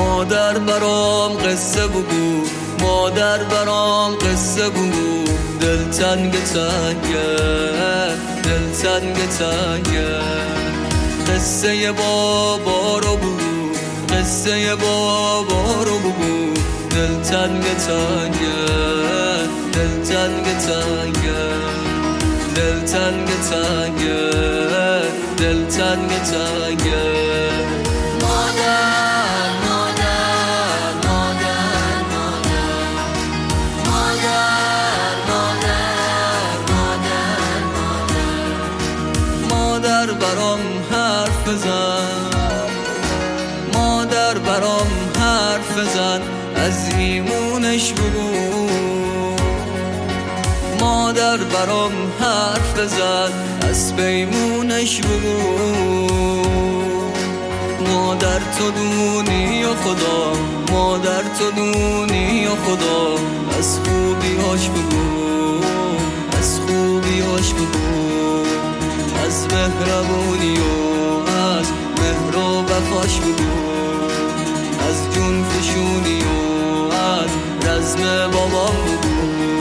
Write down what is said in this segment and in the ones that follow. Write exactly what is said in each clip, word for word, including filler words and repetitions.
مادر برام قصه بگو، مادر برام قصه بگو. دل تنگ تنگه، دل تنگ تنگه. قصه بابا رو بگو، قصه بابا رو بگو. دل تنگ تنگه، دل تنگ تنگه. دل تنگ تنگه، دل تنگ تنگه. مادر مادر مادر مادر مادر مادر مادر مادر برام حرف بزن، مادر برام حرف بزن. از ایمونش بگو، مادر برام حرف بزن. از پیمونش بگو. مادر تو دونی یا خدا، مادر تو دونی یا خدا. از خوبیاش بگو، از خوبیاش بگو. از مهربونی و از مهر و وفاش بگو. از جون فشونی و از رزم بابام بگو.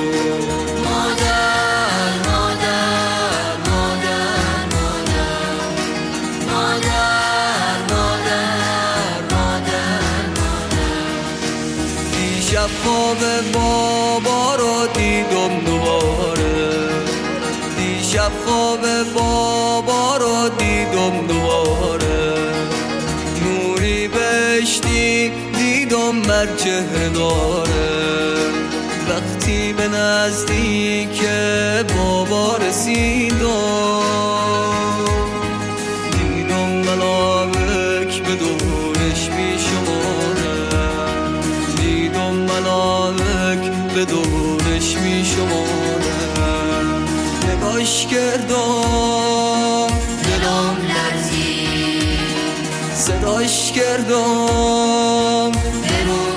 مادر مادر مادر مادر مادر مادر مادر مادر. دیشب خواب بابا رو دیدم دوباره، دیشب خواب بابا رو دیدم دوباره. نوری بهشتی دیدم بر چهره داره. وقتی به نزدیک بابا رسیدم، دیدم ملائک به دورش بیشماره. دیدم ملائک به دورش بیشماره. نگاش کردم دلم لرزید، صداش کردم دلم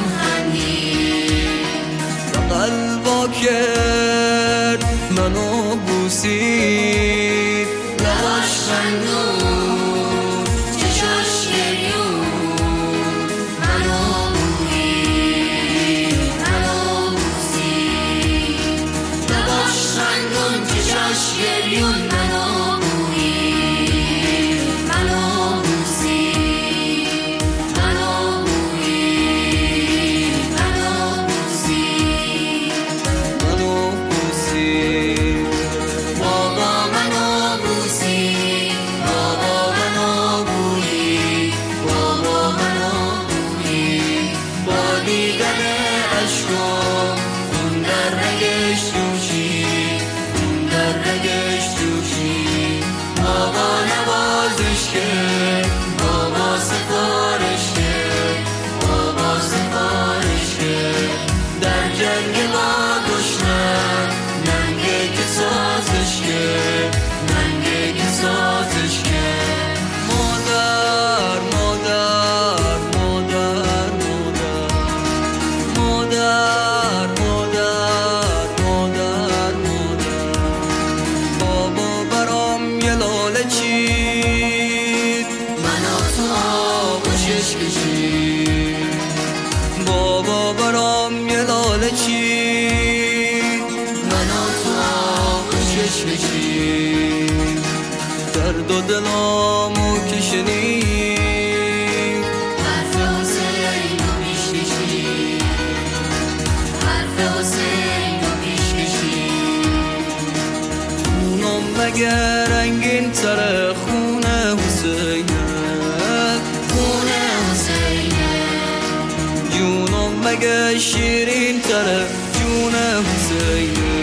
قلبا کرد منو بوسید. لباش خندون چشاش گریون منو بوید، منو بوسید. لباش خندون چشاش گریون منو بوید، منو بوسید، منو بوید، منو بوسید. بابا منو بوسید، بابا منو بویید، بابا منو بویید. با دیدن عشقم اون در رگش جوشید، اون در رگش جوشید. بابا نوازش کرد، بابا سفارش کرد، بابا سفارش کرد. در جنگ با دشمن ننگه که سازش کرد، ننگه که سازش کرد. مادر مادر مادر مادر مادر مادر مادر. بابا برام یه لاله چید، منو تو آغوشش کشید. بابا برام یه لاله چید، منو تو آغوشش کشید. درد و دلامو که شنید، حرف حسین رو پیش کشید، حرف حسین رو پیش کشید. خونم مگه رنگین تره خونه حسینه، خونه حسینه. جونم مگه شیرین تره جون حسینه،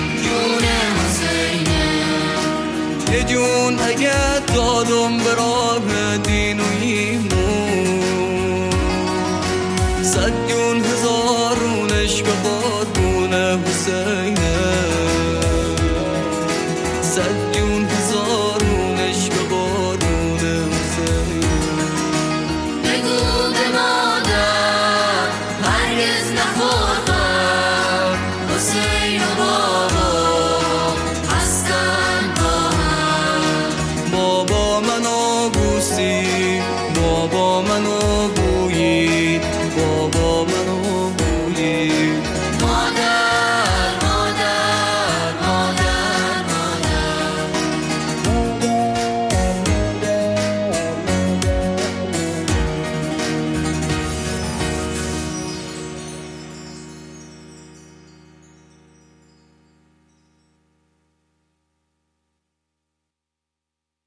جون حسینه. یه جون اگه دادم برای